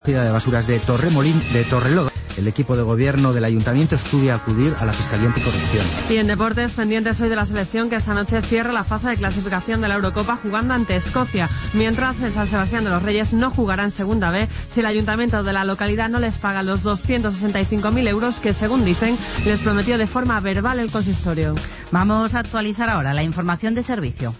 De basuras de Torrelodones. El equipo de gobierno del ayuntamiento estudia acudir a la Fiscalía Anticorrupción. Y en deportes, pendientes hoy de la selección que esta noche cierra la fase de clasificación de la Eurocopa jugando ante Escocia, mientras en San Sebastián de los Reyes no jugará en Segunda B si el ayuntamiento de la localidad no les paga los 265.000 euros que, según dicen, les prometió de forma verbal el consistorio. Vamos a actualizar ahora la información de servicio.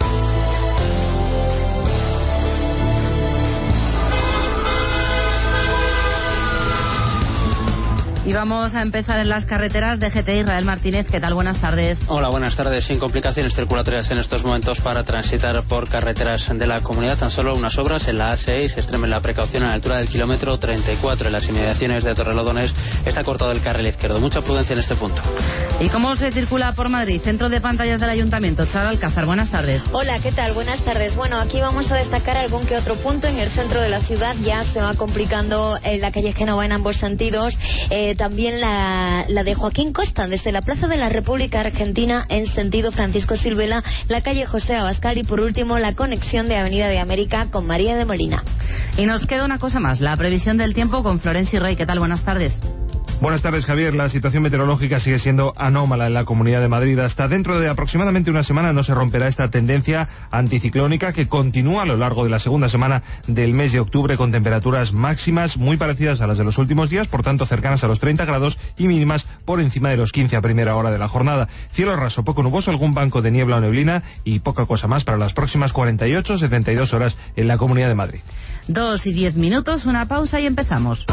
Y vamos a empezar en las carreteras de GT. Israel Martínez, ¿qué tal? Buenas tardes. Hola, buenas tardes. Sin complicaciones circulatorias en estos momentos para transitar por carreteras de la comunidad. Tan solo unas obras en la A6. Extremen la precaución a la altura del kilómetro 34. En las inmediaciones de Torrelodones está cortado el carril izquierdo. Mucha prudencia en este punto. ¿Y cómo se circula por Madrid? Centro de pantallas del Ayuntamiento. Charo Alcázar, buenas tardes. Hola, ¿qué tal? Buenas tardes. Bueno, aquí vamos a destacar algún que otro punto. En el centro de la ciudad ya se va complicando la calle Génova en ambos sentidos. También la de Joaquín Costa, desde la Plaza de la República Argentina en sentido Francisco Silvela, la calle José Abascal y por último la conexión de Avenida de América con María de Molina. Y nos queda una cosa más, la previsión del tiempo con Florencia Rey. ¿Qué tal? Buenas tardes. Buenas tardes, Javier. La situación meteorológica sigue siendo anómala en la Comunidad de Madrid. Hasta dentro de aproximadamente una semana no se romperá esta tendencia anticiclónica que continúa a lo largo de la segunda semana del mes de octubre con temperaturas máximas muy parecidas a las de los últimos días, por tanto cercanas a los 30 grados y mínimas por encima de los 15 a primera hora de la jornada. Cielo raso, poco nuboso, algún banco de niebla o neblina y poca cosa más para las próximas 48-72 horas en la Comunidad de Madrid. 2:10, una pausa y empezamos.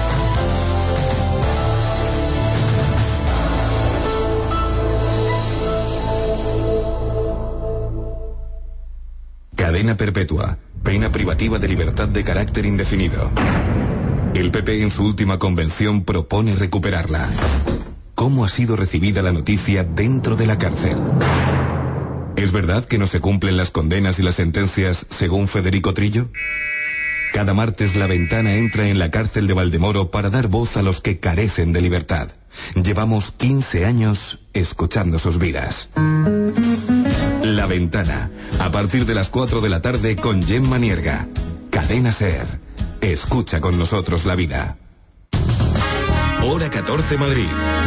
Cadena perpetua, pena privativa de libertad de carácter indefinido. El PP en su última convención propone recuperarla. ¿Cómo ha sido recibida la noticia dentro de la cárcel? ¿Es verdad que no se cumplen las condenas y las sentencias según Federico Trillo? Cada martes La Ventana entra en la cárcel de Valdemoro para dar voz a los que carecen de libertad. Llevamos 15 años escuchando sus vidas. La Ventana, a partir de las 4 de la tarde con Gemma Nierga. Cadena SER. Escucha con nosotros la vida. Hora 14 Madrid.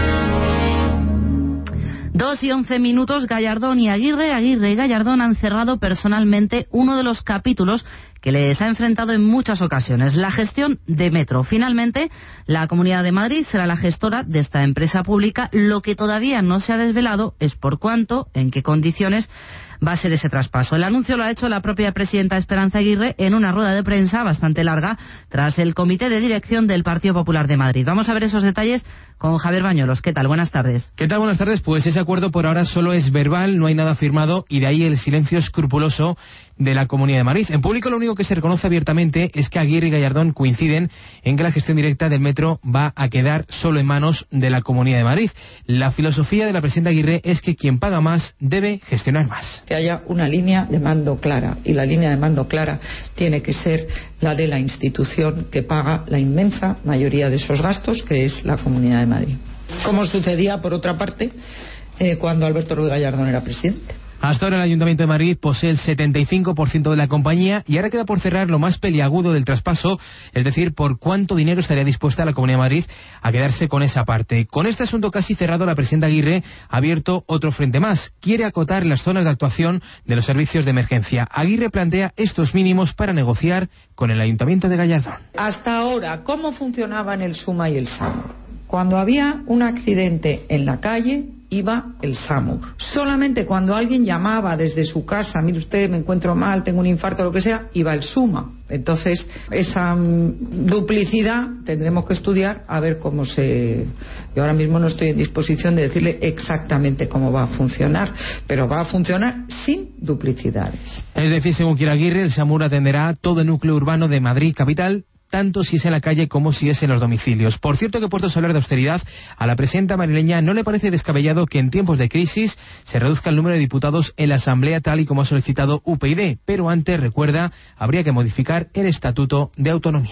2:11, Gallardón y Aguirre y Gallardón han cerrado personalmente uno de los capítulos que les ha enfrentado en muchas ocasiones, la gestión de Metro. Finalmente, la Comunidad de Madrid será la gestora de esta empresa pública. Lo que todavía no se ha desvelado es por cuánto, en qué condiciones va a ser ese traspaso. El anuncio lo ha hecho la propia presidenta Esperanza Aguirre en una rueda de prensa bastante larga tras el comité de dirección del Partido Popular de Madrid. Vamos a ver esos detalles con Javier Bañuelos. ¿Qué tal? Buenas tardes. ¿Qué tal? Buenas tardes. Pues ese acuerdo por ahora solo es verbal, no hay nada firmado y de ahí el silencio escrupuloso de la Comunidad de Madrid. En público lo único que se reconoce abiertamente es que Aguirre y Gallardón coinciden en que la gestión directa del metro va a quedar solo en manos de la Comunidad de Madrid. La filosofía de la presidenta Aguirre es que quien paga más debe gestionar más. Que haya una línea de mando clara, y la línea de mando clara tiene que ser la de la institución que paga la inmensa mayoría de esos gastos, que es la Comunidad de Madrid. Como sucedía, por otra parte, cuando Alberto Ruiz Gallardón era presidente. Hasta ahora el Ayuntamiento de Madrid posee el 75% de la compañía y ahora queda por cerrar lo más peliagudo del traspaso, es decir, por cuánto dinero estaría dispuesta la Comunidad de Madrid a quedarse con esa parte. Con este asunto casi cerrado, la presidenta Aguirre ha abierto otro frente más. Quiere acotar las zonas de actuación de los servicios de emergencia. Aguirre plantea estos mínimos para negociar con el Ayuntamiento de Gallardón. Hasta ahora, ¿cómo funcionaban el SUMA y el SAMUR? Cuando había un accidente en la calle, iba el SAMUR. Solamente cuando alguien llamaba desde su casa, mire usted, me encuentro mal, tengo un infarto, lo que sea, iba el SUMA. Entonces, esa duplicidad tendremos que estudiar a ver cómo se... Yo ahora mismo no estoy en disposición de decirle exactamente cómo va a funcionar, pero va a funcionar sin duplicidades. Es decir, según quiera Aguirre, el SAMUR atenderá todo el núcleo urbano de Madrid capital, tanto si es en la calle como si es en los domicilios. Por cierto que puestos a hablar de austeridad, a la presidenta madrileña no le parece descabellado que en tiempos de crisis se reduzca el número de diputados en la Asamblea tal y como ha solicitado UPyD, pero antes, recuerda, habría que modificar el Estatuto de Autonomía.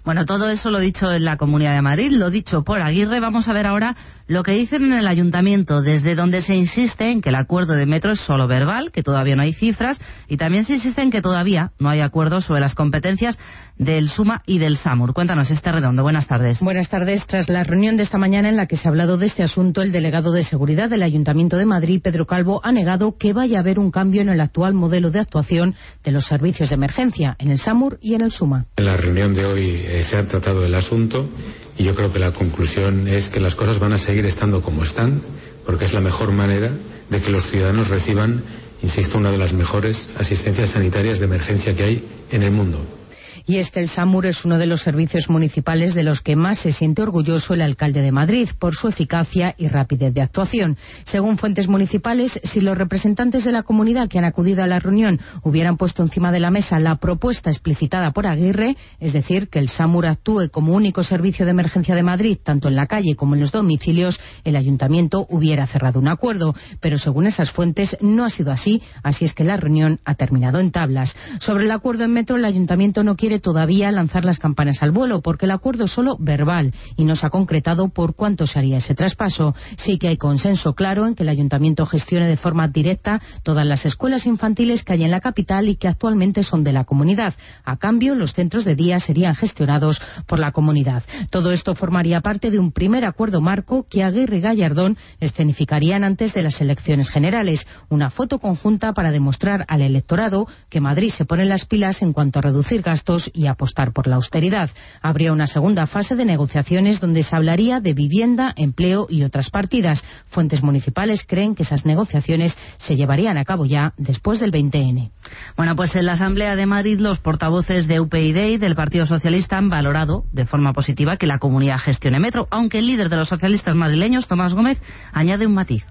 Bueno, todo eso lo dicho en la Comunidad de Madrid, lo dicho por Aguirre. Vamos a ver ahora lo que dicen en el Ayuntamiento, desde donde se insiste en que el acuerdo de metro es solo verbal, que todavía no hay cifras, y también se insiste en que todavía no hay acuerdo sobre las competencias del SUMA y del SAMUR. Cuéntanos, Esther Redondo. Buenas tardes. Buenas tardes. Tras la reunión de esta mañana en la que se ha hablado de este asunto, el delegado de Seguridad del Ayuntamiento de Madrid, Pedro Calvo, ha negado que vaya a haber un cambio en el actual modelo de actuación de los servicios de emergencia en el SAMUR y en el SUMA. En la reunión de hoy se ha tratado el asunto y yo creo que la conclusión es que las cosas van a seguir estando como están, porque es la mejor manera de que los ciudadanos reciban, insisto, una de las mejores asistencias sanitarias de emergencia que hay en el mundo. Y es que el SAMUR es uno de los servicios municipales de los que más se siente orgulloso el alcalde de Madrid, por su eficacia y rapidez de actuación. Según fuentes municipales, si los representantes de la comunidad que han acudido a la reunión hubieran puesto encima de la mesa la propuesta explicitada por Aguirre, es decir, que el SAMUR actúe como único servicio de emergencia de Madrid, tanto en la calle como en los domicilios, el ayuntamiento hubiera cerrado un acuerdo. Pero según esas fuentes no ha sido así es que la reunión ha terminado en tablas. Sobre el acuerdo en metro, el ayuntamiento no quiere todavía lanzar las campanas al vuelo, porque el acuerdo es solo verbal y no se ha concretado por cuánto se haría ese traspaso. Sí que hay consenso claro en que el ayuntamiento gestione de forma directa todas las escuelas infantiles que hay en la capital y que actualmente son de la comunidad. A cambio, los centros de día serían gestionados por la comunidad. Todo esto formaría parte de un primer acuerdo marco que Aguirre y Gallardón escenificarían antes de las elecciones generales. Una foto conjunta para demostrar al electorado que Madrid se pone las pilas en cuanto a reducir gastos y apostar por la austeridad. Habría una segunda fase de negociaciones donde se hablaría de vivienda, empleo y otras partidas. Fuentes municipales creen que esas negociaciones se llevarían a cabo ya después del 20N. Bueno, pues en la Asamblea de Madrid los portavoces de UPyD y del Partido Socialista han valorado de forma positiva que la comunidad gestione metro, aunque el líder de los socialistas madrileños, Tomás Gómez, añade un matiz.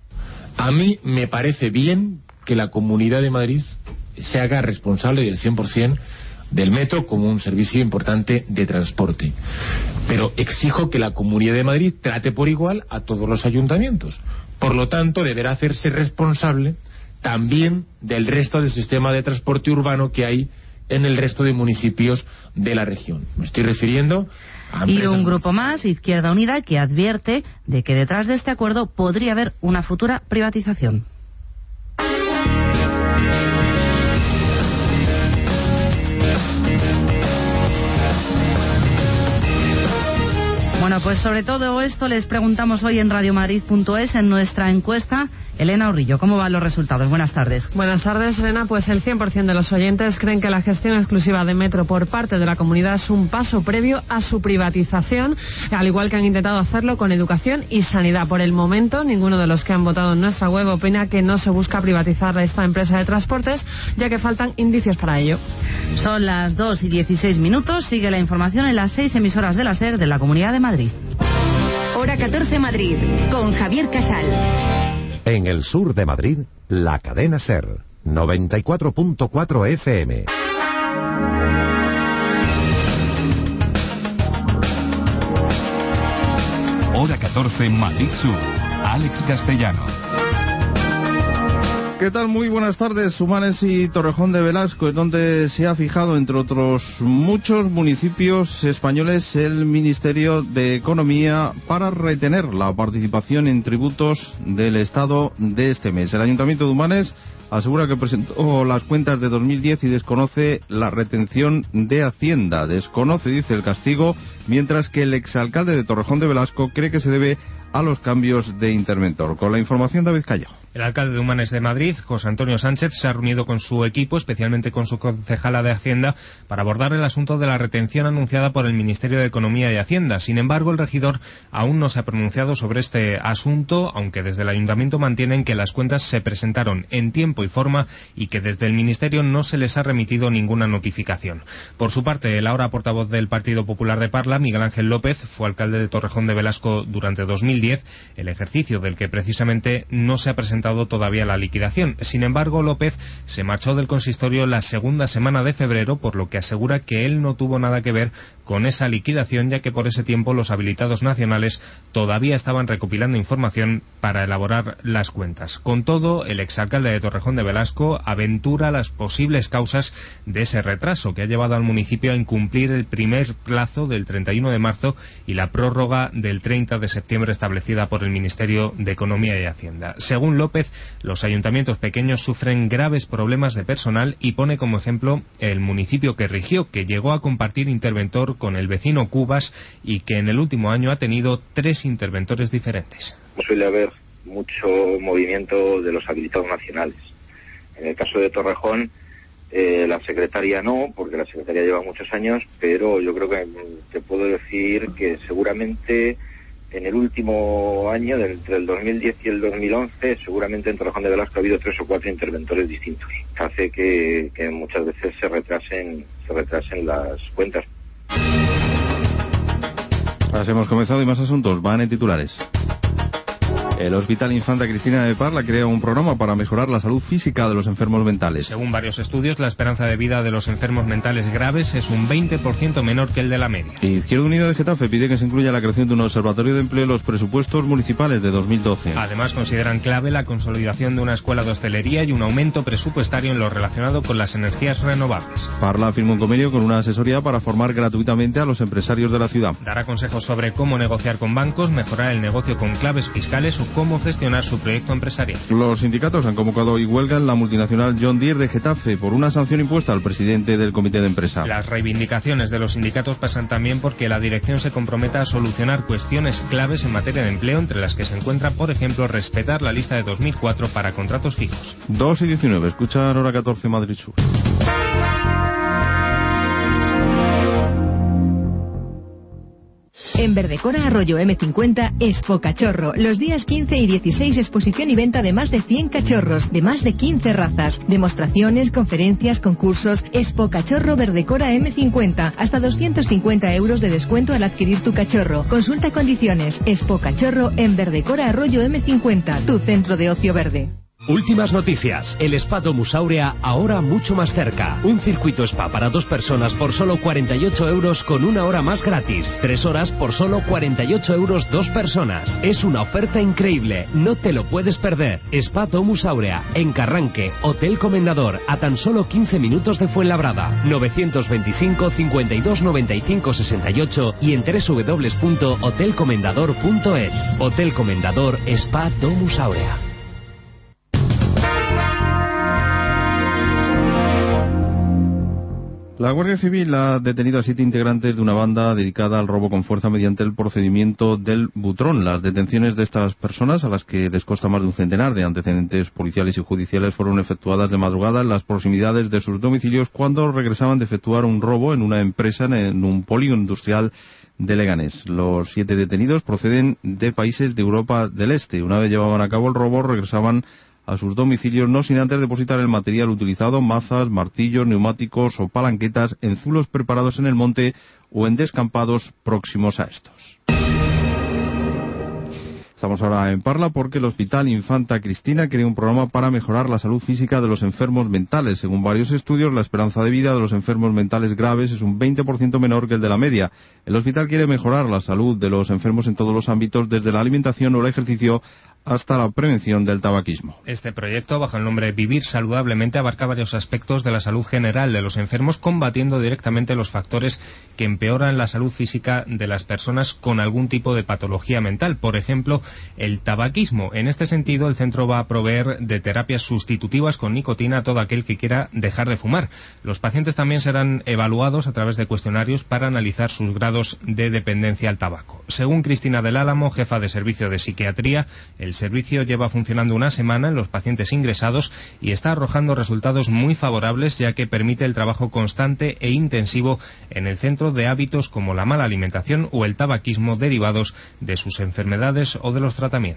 A mí me parece bien que la Comunidad de Madrid se haga responsable del 100% del metro como un servicio importante de transporte. Pero exijo que la Comunidad de Madrid trate por igual a todos los ayuntamientos. Por lo tanto, deberá hacerse responsable también del resto del sistema de transporte urbano que hay en el resto de municipios de la región. Me estoy refiriendo a y un grupo más, Izquierda Unida, que advierte de que detrás de este acuerdo podría haber una futura privatización. Bueno, pues sobre todo esto les preguntamos hoy en radiomadrid.es en nuestra encuesta. Elena Urrillo, ¿cómo van los resultados? Buenas tardes. Buenas tardes, Elena. Pues el 100% de los oyentes creen que la gestión exclusiva de metro por parte de la comunidad es un paso previo a su privatización, al igual que han intentado hacerlo con educación y sanidad. Por el momento, ninguno de los que han votado en nuestra web opina que no se busca privatizar esta empresa de transportes, ya que faltan indicios para ello. Son las 2:16. Sigue la información en las 6 emisoras de la SER de la Comunidad de Madrid. Hora 14 Madrid, con Javier Casal. En el sur de Madrid, la cadena SER, 94.4 FM. Hora 14 Madrid Sur, Alex Castellano. ¿Qué tal? Muy buenas tardes. Humanes y Torrejón de Velasco, en donde se ha fijado, entre otros muchos municipios españoles, el Ministerio de Economía para retener la participación en tributos del Estado de este mes. El Ayuntamiento de Humanes asegura que presentó las cuentas de 2010 y desconoce la retención de Hacienda. Desconoce, dice, el castigo, mientras que el exalcalde de Torrejón de Velasco cree que se debe a los cambios de interventor. Con la información, David Callejo. El alcalde de Humanes de Madrid, José Antonio Sánchez, se ha reunido con su equipo, especialmente con su concejala de Hacienda, para abordar el asunto de la retención anunciada por el Ministerio de Economía y Hacienda. Sin embargo, el regidor aún no se ha pronunciado sobre este asunto, aunque desde el Ayuntamiento mantienen que las cuentas se presentaron en tiempo y forma y que desde el Ministerio no se les ha remitido ninguna notificación. Por su parte, el ahora portavoz del Partido Popular de Parla, Miguel Ángel López, fue alcalde de Torrejón de Velasco durante 2010, el ejercicio del que precisamente no se ha presentado presentado todavía la liquidación. Sin embargo, López se marchó del consistorio la segunda semana de febrero, por lo que asegura que él no tuvo nada que ver con esa liquidación, ya que por ese tiempo los habilitados nacionales todavía estaban recopilando información para elaborar las cuentas. Con todo, el exalcalde de Torrejón de Velasco aventura las posibles causas de ese retraso que ha llevado al municipio a incumplir el primer plazo del 31 de marzo y la prórroga del 30 de septiembre establecida por el Ministerio de Economía y Hacienda. Según López, los ayuntamientos pequeños sufren graves problemas de personal y pone como ejemplo el municipio que rigió, que llegó a compartir interventor con el vecino Cubas y que en el último año ha tenido 3 interventores diferentes. Suele haber mucho movimiento de los habilitados nacionales. En el caso de Torrejón, la secretaria no, porque la secretaria lleva muchos años, pero yo creo que te puedo decir que seguramente en el último año, entre el 2010 y el 2011, seguramente en Torrejón de Velasco ha habido 3 o 4 interventores distintos. Hace que muchas veces se retrasen las cuentas. Ahora hemos comenzado y más asuntos van en titulares. El Hospital Infanta Cristina de Parla crea un programa para mejorar la salud física de los enfermos mentales. Según varios estudios, la esperanza de vida de los enfermos mentales graves es un 20% menor que el de la media. Izquierda Unida de Getafe pide que se incluya la creación de un observatorio de empleo en los presupuestos municipales de 2012. Además, consideran clave la consolidación de una escuela de hostelería y un aumento presupuestario en lo relacionado con las energías renovables. Parla firma un convenio con una asesoría para formar gratuitamente a los empresarios de la ciudad. Dará consejos sobre cómo negociar con bancos, mejorar el negocio con claves fiscales o cómo gestionar su proyecto empresarial. Los sindicatos han convocado hoy huelga en la multinacional John Deere de Getafe por una sanción impuesta al presidente del comité de empresa. Las reivindicaciones de los sindicatos pasan también porque la dirección se comprometa a solucionar cuestiones claves en materia de empleo, entre las que se encuentra, por ejemplo, respetar la lista de 2004 para contratos fijos. 2:19, escuchan hora 14 Madrid Sur. En Verdecora Arroyo M50, Expo Cachorro. Los días 15 y 16, exposición y venta de más de 100 cachorros, de más de 15 razas. Demostraciones, conferencias, concursos. Expo Cachorro Verdecora M50. Hasta 250 euros de descuento al adquirir tu cachorro. Consulta condiciones. Expo Cachorro en Verdecora Arroyo M50, tu centro de ocio verde. Últimas noticias. El Spa Domus Aurea ahora mucho más cerca. Un circuito spa para 2 personas por solo 48 euros con 1 hora más gratis. 3 horas por solo 48 euros 2 personas. Es una oferta increíble. No te lo puedes perder. Spa Domus Aurea en Carranque, Hotel Comendador, a tan solo 15 minutos de Fuenlabrada. 925 52 95 68 y en www.hotelcomendador.es. Hotel Comendador Spa Domus Aurea. La Guardia Civil ha detenido a 7 integrantes de una banda dedicada al robo con fuerza mediante el procedimiento del Butrón. Las detenciones de estas personas, a las que les consta más de un centenar de antecedentes policiales y judiciales, fueron efectuadas de madrugada en las proximidades de sus domicilios cuando regresaban de efectuar un robo en una empresa en un polígono industrial de Leganés. Los 7 detenidos proceden de países de Europa del Este. Una vez llevaban a cabo el robo, regresaban a sus domicilios no sin antes depositar el material utilizado, mazas, martillos, neumáticos o palanquetas en zulos preparados en el monte o en descampados próximos a estos. Estamos ahora en Parla porque el Hospital Infanta Cristina crea un programa para mejorar la salud física de los enfermos mentales. Según varios estudios, la esperanza de vida de los enfermos mentales graves es un 20% menor que el de la media. El hospital quiere mejorar la salud de los enfermos en todos los ámbitos, desde la alimentación o el ejercicio hasta la prevención del tabaquismo. Este proyecto, bajo el nombre Vivir Saludablemente, abarca varios aspectos de la salud general de los enfermos, combatiendo directamente los factores que empeoran la salud física de las personas con algún tipo de patología mental. Por ejemplo, el tabaquismo. En este sentido, el centro va a proveer de terapias sustitutivas con nicotina a todo aquel que quiera dejar de fumar. Los pacientes también serán evaluados a través de cuestionarios para analizar sus grados de dependencia al tabaco. Según Cristina del Álamo, jefa de servicio de psiquiatría, el servicio lleva funcionando una semana en los pacientes ingresados y está arrojando resultados muy favorables, ya que permite el trabajo constante e intensivo en el centro de hábitos como la mala alimentación o el tabaquismo derivados de sus enfermedades o de los tratamientos.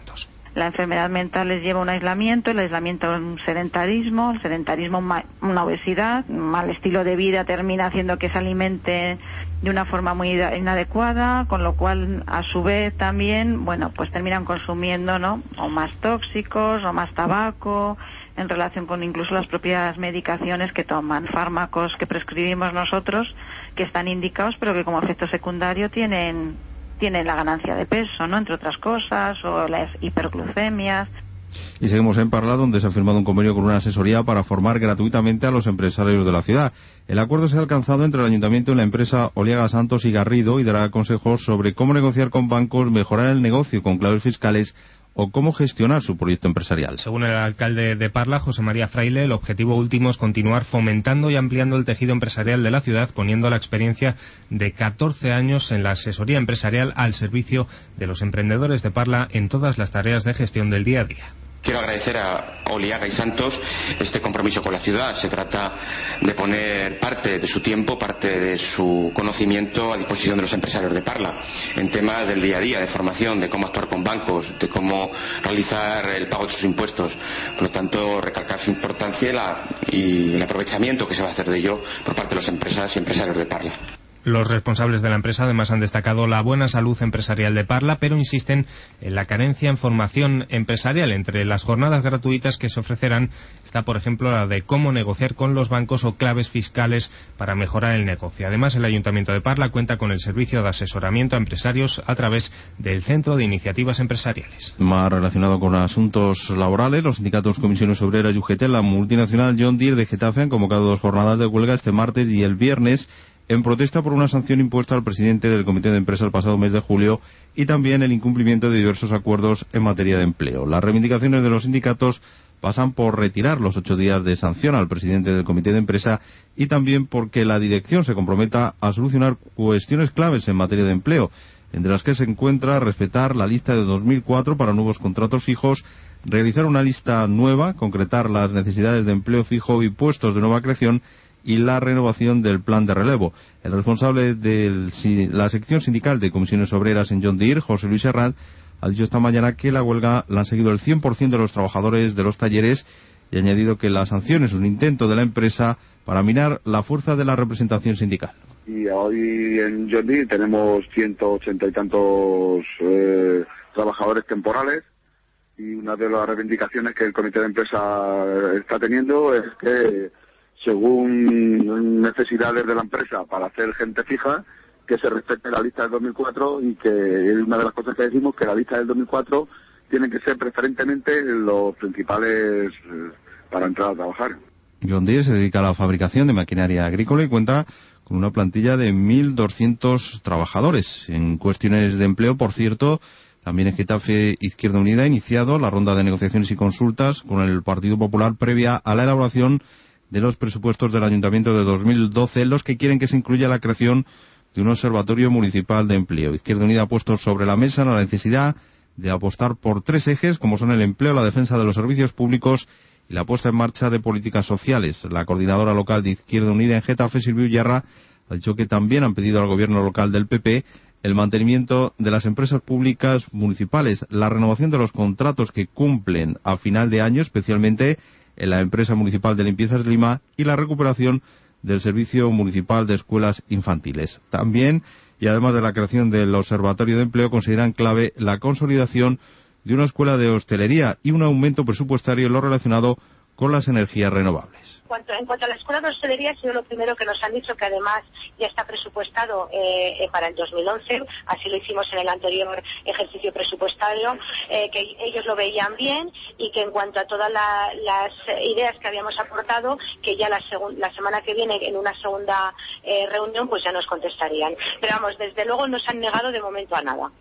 La enfermedad mental les lleva a un aislamiento, el aislamiento a un sedentarismo, el sedentarismo una obesidad, un mal estilo de vida termina haciendo que se alimente de una forma muy inadecuada, con lo cual a su vez también, bueno, pues terminan consumiendo, ¿no?, o más tóxicos o más tabaco, en relación con incluso las propias medicaciones que toman, fármacos que prescribimos nosotros que están indicados pero que como efecto secundario tienen la ganancia de peso, ¿no?, entre otras cosas, o las hiperglucemias. Y seguimos en Parla, donde se ha firmado un convenio con una asesoría para formar gratuitamente a los empresarios de la ciudad. El acuerdo se ha alcanzado entre el Ayuntamiento y la empresa Oliaga Santos y Garrido y dará consejos sobre cómo negociar con bancos, mejorar el negocio con claves fiscales o cómo gestionar su proyecto empresarial. Según el alcalde de Parla, José María Fraile, el objetivo último es continuar fomentando y ampliando el tejido empresarial de la ciudad, poniendo la experiencia de 14 años en la asesoría empresarial al servicio de los emprendedores de Parla en todas las tareas de gestión del día a día. Quiero agradecer a Oliaga y Santos este compromiso con la ciudad. Se trata de poner parte de su tiempo, parte de su conocimiento a disposición de los empresarios de Parla en temas del día a día, de formación, de cómo actuar con bancos, de cómo realizar el pago de sus impuestos. Por lo tanto, recalcar su importancia y el aprovechamiento que se va a hacer de ello por parte de las empresas y empresarios de Parla. Los responsables de la empresa además han destacado la buena salud empresarial de Parla, pero insisten en la carencia en formación empresarial. Entre las jornadas gratuitas que se ofrecerán está, por ejemplo, la de cómo negociar con los bancos o claves fiscales para mejorar el negocio. Además, el Ayuntamiento de Parla cuenta con el servicio de asesoramiento a empresarios a través del Centro de Iniciativas Empresariales. Más relacionado con asuntos laborales, los sindicatos Comisiones Obreras y UGT, la multinacional John Deere de Getafe han convocado 2 jornadas de huelga este martes y el viernes en protesta por una sanción impuesta al presidente del Comité de Empresa el pasado mes de julio y también el incumplimiento de diversos acuerdos en materia de empleo. Las reivindicaciones de los sindicatos pasan por retirar los 8 días de sanción al presidente del Comité de Empresa y también porque la dirección se comprometa a solucionar cuestiones claves en materia de empleo, entre las que se encuentra respetar la lista de 2004 para nuevos contratos fijos, realizar una lista nueva, concretar las necesidades de empleo fijo y puestos de nueva creación y la renovación del plan de relevo. El responsable de la sección sindical de Comisiones Obreras en John Deere, José Luis Herrad, ha dicho esta mañana que la huelga la han seguido el 100% de los trabajadores de los talleres y ha añadido que la sanción es un intento de la empresa para minar la fuerza de la representación sindical. Y hoy en John Deere tenemos 180 y tantos trabajadores temporales y una de las reivindicaciones que el Comité de Empresa está teniendo es que según necesidades de la empresa para hacer gente fija, que se respete la lista del 2004 y que es una de las cosas que decimos, que la lista del 2004 tiene que ser preferentemente los principales para entrar a trabajar. John Deere se dedica a la fabricación de maquinaria agrícola y cuenta con una plantilla de 1.200 trabajadores. En cuestiones de empleo, por cierto, también en Getafe Izquierda Unida ha iniciado la ronda de negociaciones y consultas con el Partido Popular previa a la elaboración de los presupuestos del Ayuntamiento de 2012, los que quieren que se incluya la creación de un observatorio municipal de empleo. Izquierda Unida ha puesto sobre la mesa la necesidad de apostar por 3 ejes, como son el empleo, la defensa de los servicios públicos y la puesta en marcha de políticas sociales. La coordinadora local de Izquierda Unida en Getafe, Silvia Ullarra, ha dicho que también han pedido al gobierno local del PP el mantenimiento de las empresas públicas municipales, la renovación de los contratos que cumplen a final de año, especialmente en la empresa municipal de limpiezas de Lima, y la recuperación del servicio municipal de escuelas infantiles. También, y además de la creación del Observatorio de Empleo, consideran clave la consolidación de una escuela de hostelería y un aumento presupuestario en lo relacionado con las energías renovables. En cuanto a la escuela de hostelería, ha sido lo primero que nos han dicho, que además ya está presupuestado para el 2011, así lo hicimos en el anterior ejercicio presupuestario, que ellos lo veían bien y que en cuanto a todas las ideas que habíamos aportado, que ya la semana que viene en una segunda reunión pues ya nos contestarían. Pero vamos, desde luego no se han negado de momento a nada.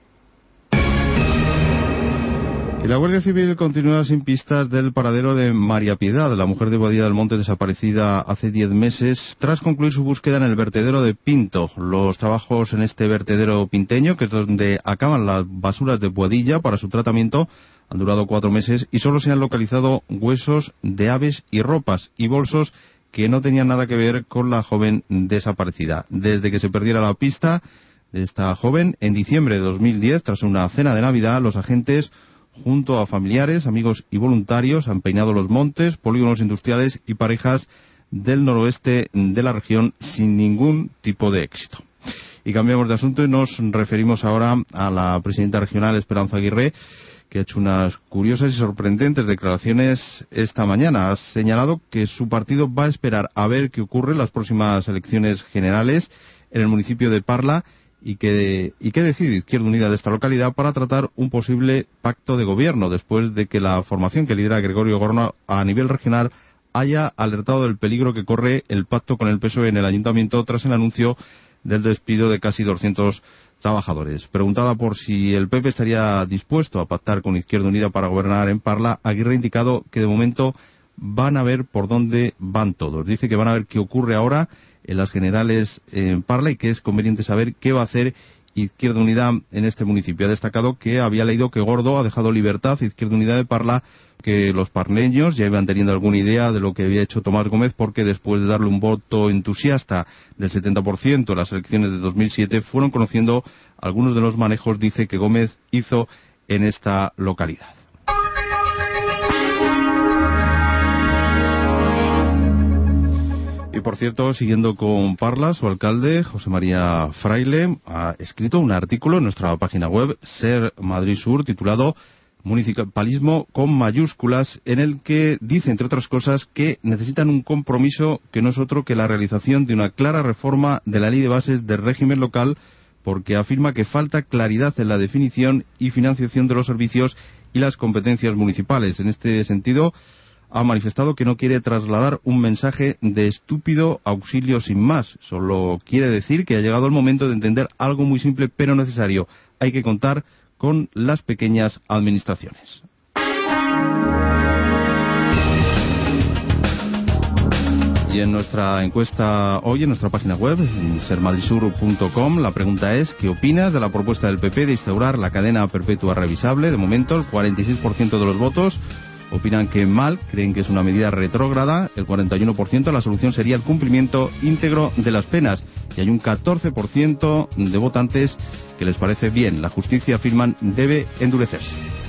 Y la Guardia Civil continúa sin pistas del paradero de María Piedad, la mujer de Boadilla del Monte desaparecida hace 10 meses, tras concluir su búsqueda en el vertedero de Pinto. Los trabajos en este vertedero pinteño, que es donde acaban las basuras de Boadilla para su tratamiento, han durado 4 meses y solo se han localizado huesos de aves y ropas y bolsos que no tenían nada que ver con la joven desaparecida. Desde que se perdiera la pista de esta joven, en diciembre de 2010, tras una cena de Navidad, los agentes junto a familiares, amigos y voluntarios, han peinado los montes, polígonos industriales y parejas del noroeste de la región sin ningún tipo de éxito. Y cambiamos de asunto y nos referimos ahora a la presidenta regional Esperanza Aguirre, que ha hecho unas curiosas y sorprendentes declaraciones esta mañana. Ha señalado que su partido va a esperar a ver qué ocurre en las próximas elecciones generales en el municipio de Parla y que decide Izquierda Unida de esta localidad para tratar un posible pacto de gobierno después de que la formación que lidera Gregorio Gorno a nivel regional haya alertado del peligro que corre el pacto con el PSOE en el ayuntamiento tras el anuncio del despido de casi 200 trabajadores. Preguntada por si el PP estaría dispuesto a pactar con Izquierda Unida para gobernar en Parla, Aguirre ha indicado que de momento van a ver por dónde van todos. Dice que van a ver qué ocurre ahora en las generales en Parla y que es conveniente saber qué va a hacer Izquierda Unida en este municipio. Ha destacado que había leído que Gordo ha dejado libertad a Izquierda Unida de Parla, que los parleños ya iban teniendo alguna idea de lo que había hecho Tomás Gómez, porque después de darle un voto entusiasta del 70% en las elecciones de 2007, fueron conociendo algunos de los manejos, dice, que Gómez hizo en esta localidad. Y por cierto, siguiendo con Parla, su alcalde, José María Fraile, ha escrito un artículo en nuestra página web, Ser Madrid Sur, titulado Municipalismo con mayúsculas, en el que dice, entre otras cosas, que necesitan un compromiso que no es otro que la realización de una clara reforma de la ley de bases del régimen local, porque afirma que falta claridad en la definición y financiación de los servicios y las competencias municipales. En este sentido, ha manifestado que no quiere trasladar un mensaje de estúpido auxilio sin más. Solo quiere decir que ha llegado el momento de entender algo muy simple pero necesario. Hay que contar con las pequeñas administraciones. Y en nuestra encuesta hoy, en nuestra página web, en sermadrisur.com, la pregunta es: ¿qué opinas de la propuesta del PP de instaurar la cadena perpetua revisable? De momento, el 46% de los votos opinan que mal, creen que es una medida retrógrada. El 41% la solución sería el cumplimiento íntegro de las penas. Y hay un 14% de votantes que les parece bien. La justicia, afirman, debe endurecerse.